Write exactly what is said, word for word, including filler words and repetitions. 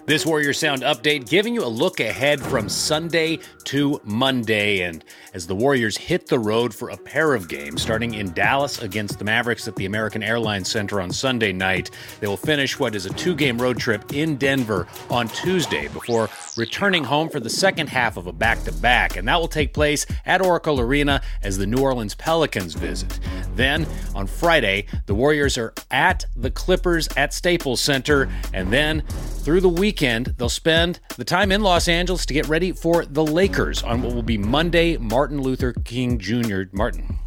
This Warrior Sound update giving you a look ahead from Sunday to Monday. And as the Warriors hit the road for a pair of games, starting in Dallas against the Mavericks at the American Airlines Center on Sunday night, they will finish what is a two-game road trip in Denver on Tuesday before returning home for the second half of a back-to-back. And that will take place at Oracle Arena as the New Orleans Pelicans visit. Then, on Friday, the Warriors are at the Clippers at Staples Center. And then, through the weekend, they'll spend the time in Los Angeles to get ready for the Lakers on what will be Monday, Martin Luther King Junior Martin